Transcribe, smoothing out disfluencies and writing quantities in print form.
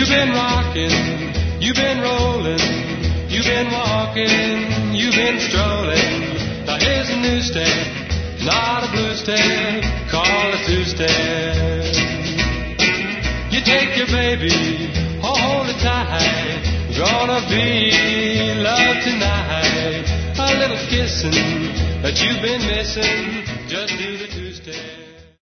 been rocking, you've been rolling, you've been walking, you've been strolling. Now here's a new step, not a blue step, call it two-step. You take your baby, hold it tight, gonna be love tonight. A little kissing that you've been missing, just do the two-step.